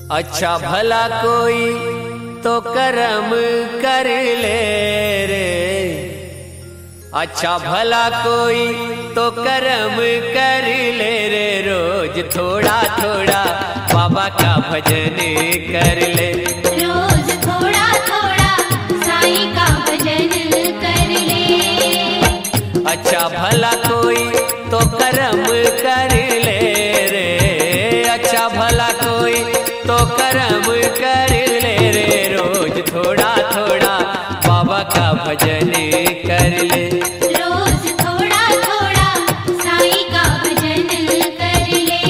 अच्छा भला कोई तो कर्म कर ले रे, अच्छा भला कोई तो कर्म कर ले रे, रोज थोड़ा थोड़ा बाबा का भजन कर ले, रोज थोड़ा थोड़ा साईं का भजन कर ले। अच्छा भला कोई तो कर्म कर ले रे, अच्छा भला कोई तो कर्म कर ले रे, रोज थोड़ा थोड़ा बाबा का भजन कर ले, रोज थोड़ा थोड़ा साईं का भजन कर ले।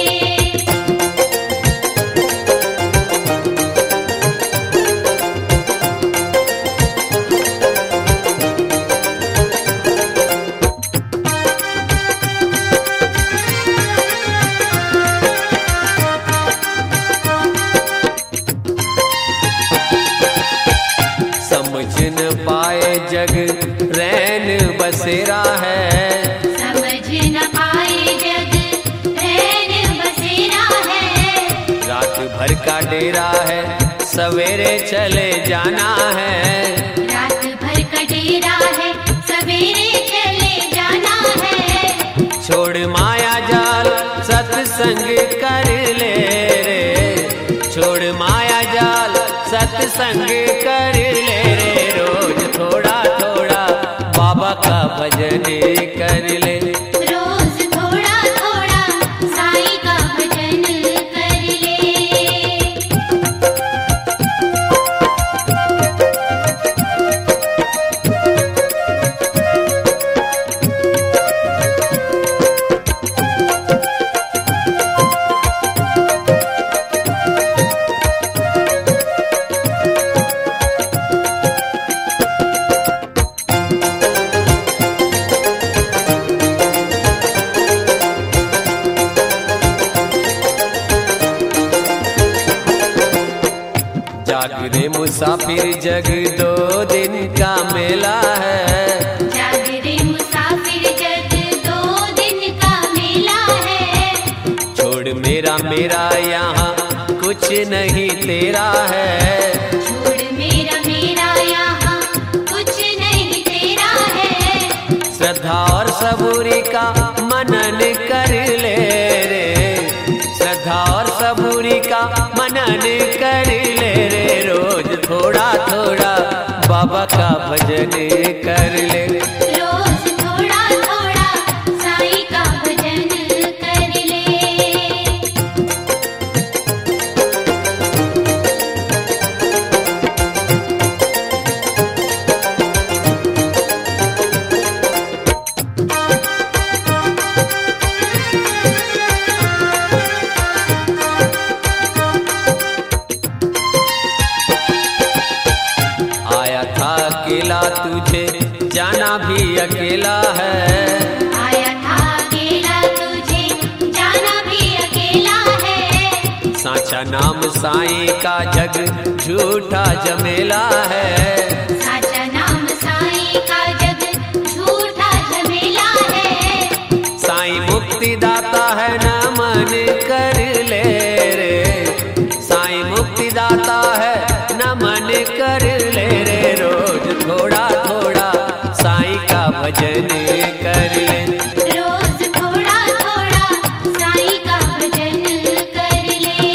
समझ न पाए जग रैन बसेरा है, समझ न पाए जग रैन बसेरा है, रात भर का डेरा है सवेरे चले जाना है, रात भर का डेरा है सवेरे चले जाना है, छोड़ माया जाल सत्संग कर ले रे, छोड़ माया जाल सत्संग कर ले रे, रोज थोड़ा थोड़ा बाबा का भजन कर ले, रोज थोड़ा थोड़ा साईं का भजन कर ले। जागरे मुसाफिर जग 2 दिन का मेला है, जागरे मुसाफिर जग 2 दिन का मेला है, छोड़ मेरा मेरा यहाँ कुछ नहीं तेरा है, छोड़ मेरा मेरा यहाँ कुछ नहीं तेरा है, श्रद्धा और सबूरी का मनन कर ले रे, श्रद्धा और सबूरी का मनन कर ले रे, रोज थोड़ा थोड़ा बाबा का भजन कर ले, रोज थोड़ा थोड़ा साईं का भजन कर ले। आया था अकेला तुझे जाना भी अकेला है, आया था अकेला तुझे जाना भी अकेला है, साचा नाम साईं का जग झूठा जमेला है, साचा नाम साईं का जग झूठा झमेला है, साईं मुक्ति दाता है नमन कर ले रे, साईं मुक्ति दाता है नमन कर ले रे, रोज थोड़ा थोड़ा साईं का भजन कर ले, रोज थोड़ा थोड़ा साईं का भजन कर ले।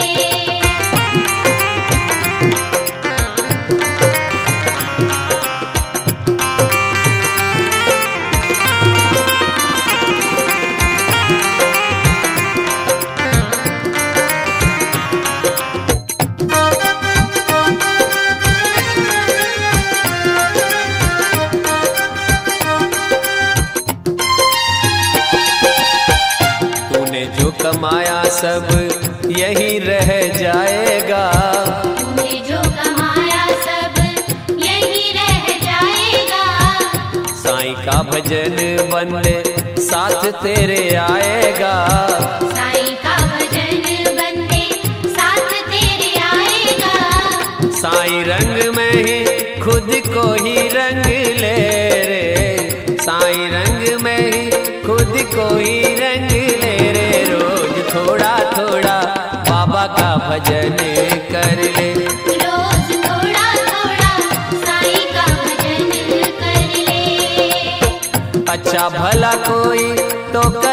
तूने जो कमाया सब यही रह जाएगा, तूने जो कमाया सब यही रह जाएगा, साईं का भजन बंदे साथ तेरे आएगा, साईं का भजन बंदे साथ तेरे आएगा, साईं रंग में ही खुद को ही रंग ले रे, साईं रंग में ही खुद को ही रंग ले रे, रोज थोड़ा थोड़ा बाबा का भजन कर ले। रोज थोड़ा थोड़ा साईं का भजन कर ले। अच्छा भला कोई तो